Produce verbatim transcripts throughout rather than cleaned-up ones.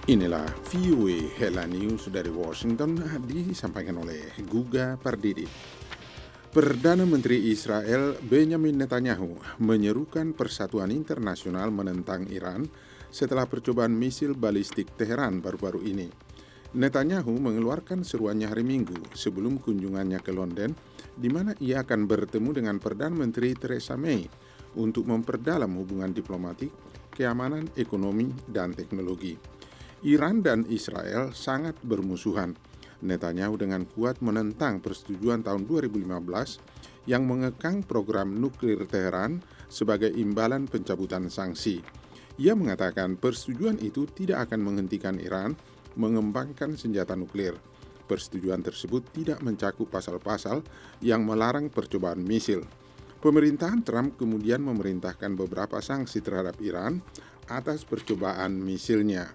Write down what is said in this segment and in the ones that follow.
Inilah V O A Headline News dari Washington disampaikan oleh Guga Pardidi. Perdana Menteri Israel Benjamin Netanyahu menyerukan persatuan internasional menentang Iran setelah percobaan misil balistik Teheran baru-baru ini. Netanyahu mengeluarkan seruannya hari Minggu sebelum kunjungannya ke London, di mana ia akan bertemu dengan Perdana Menteri Theresa May untuk memperdalam hubungan diplomatik, keamanan, ekonomi, dan teknologi. Iran dan Israel sangat bermusuhan. Netanyahu dengan kuat menentang persetujuan tahun dua ribu lima belas yang mengekang program nuklir Teheran sebagai imbalan pencabutan sanksi. Ia mengatakan persetujuan itu tidak akan menghentikan Iran mengembangkan senjata nuklir. Persetujuan tersebut tidak mencakup pasal-pasal yang melarang percobaan misil. Pemerintahan Trump kemudian memerintahkan beberapa sanksi terhadap Iran atas percobaan misilnya.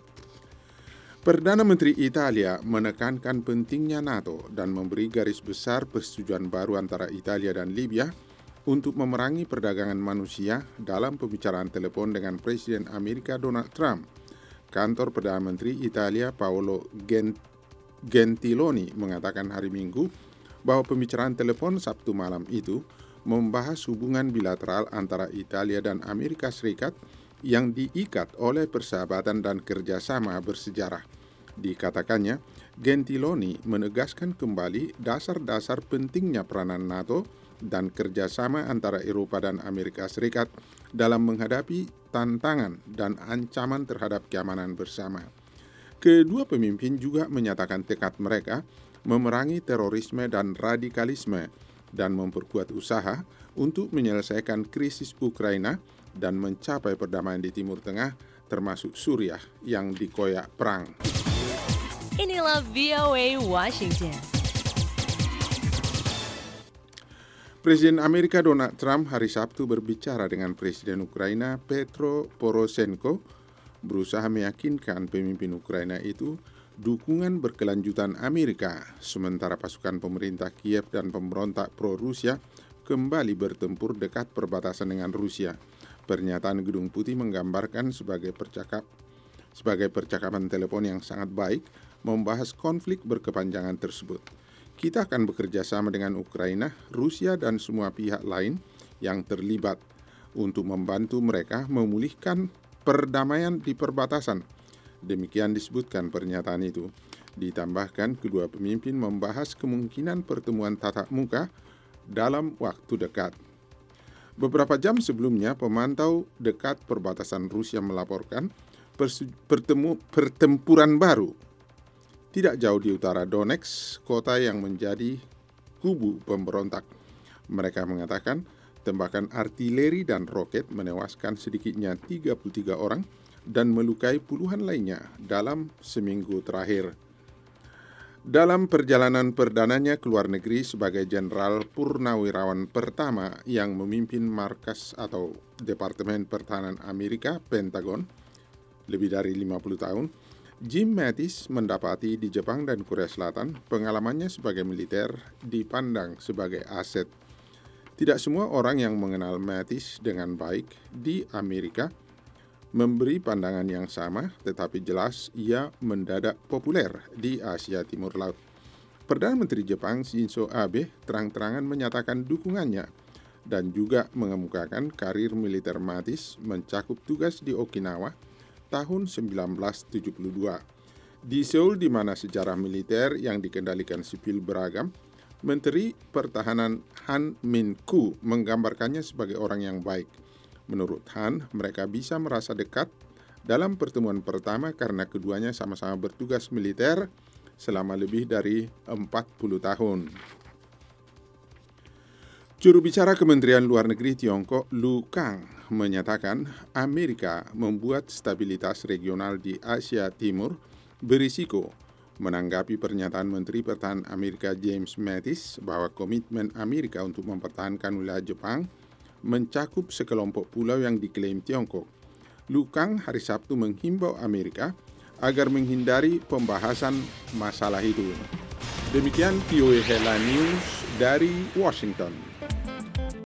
Perdana Menteri Italia menekankan pentingnya NATO dan memberi garis besar persetujuan baru antara Italia dan Libya untuk memerangi perdagangan manusia dalam pembicaraan telepon dengan Presiden Amerika Donald Trump. Kantor Perdana Menteri Italia Paolo Gentiloni mengatakan hari Minggu bahwa pembicaraan telepon Sabtu malam itu membahas hubungan bilateral antara Italia dan Amerika Serikat yang diikat oleh persahabatan dan kerjasama bersejarah. Dikatakannya, Gentiloni menegaskan kembali dasar-dasar pentingnya peranan NATO dan kerjasama antara Eropa dan Amerika Serikat dalam menghadapi tantangan dan ancaman terhadap keamanan bersama. Kedua pemimpin juga menyatakan tekad mereka memerangi terorisme dan radikalisme dan memperkuat usaha untuk menyelesaikan krisis Ukraina dan mencapai perdamaian di Timur Tengah, termasuk Suriah yang dikoyak perang. Inilah V O A Washington. Presiden Amerika Donald Trump hari Sabtu berbicara dengan Presiden Ukraina Petro Poroshenko, berusaha meyakinkan pemimpin Ukraina itu dukungan berkelanjutan Amerika, sementara pasukan pemerintah Kiev dan pemberontak pro-Rusia kembali bertempur dekat perbatasan dengan Rusia. Pernyataan Gedung Putih menggambarkan sebagai percakap sebagai percakapan telepon yang sangat baik membahas konflik berkepanjangan tersebut. Kita akan bekerja sama dengan Ukraina, Rusia, dan semua pihak lain yang terlibat untuk membantu mereka memulihkan perdamaian di perbatasan. Demikian disebutkan pernyataan itu. Ditambahkan, kedua pemimpin membahas kemungkinan pertemuan tatap muka dalam waktu dekat. Beberapa jam sebelumnya, pemantau dekat perbatasan Rusia melaporkan pertemu, pertempuran baru tidak jauh di utara Donetsk, kota yang menjadi kubu pemberontak. Mereka mengatakan tembakan artileri dan roket menewaskan sedikitnya tiga puluh tiga orang dan melukai puluhan lainnya dalam seminggu terakhir. Dalam perjalanan perdananya ke luar negeri sebagai Jenderal Purnawirawan pertama yang memimpin markas atau Departemen Pertahanan Amerika, Pentagon, lebih dari lima puluh tahun, Jim Mattis mendapati di Jepang dan Korea Selatan pengalamannya sebagai militer dipandang sebagai aset. Tidak semua orang yang mengenal Mattis dengan baik di Amerika memberi pandangan yang sama, tetapi jelas ia mendadak populer di Asia Timur Laut. Perdana Menteri Jepang Shinzo Abe terang-terangan menyatakan dukungannya dan juga mengemukakan karir militer Mattis mencakup tugas di Okinawa tahun sembilan belas tujuh puluh dua. Di Seoul, di mana sejarah militer yang dikendalikan sipil beragam, Menteri Pertahanan Han Min-kyu menggambarkannya sebagai orang yang baik. Menurut Han, mereka bisa merasa dekat dalam pertemuan pertama karena keduanya sama-sama bertugas militer selama lebih dari empat puluh tahun. Juru bicara Kementerian Luar Negeri Tiongkok, Lu Kang, menyatakan Amerika membuat stabilitas regional di Asia Timur berisiko, menanggapi pernyataan Menteri Pertahanan Amerika James Mattis bahwa komitmen Amerika untuk mempertahankan wilayah Jepang mencakup sekelompok pulau yang diklaim Tiongkok. Lu Kang hari Sabtu menghimbau Amerika agar menghindari pembahasan masalah itu. Demikian V O A Headline News dari Washington.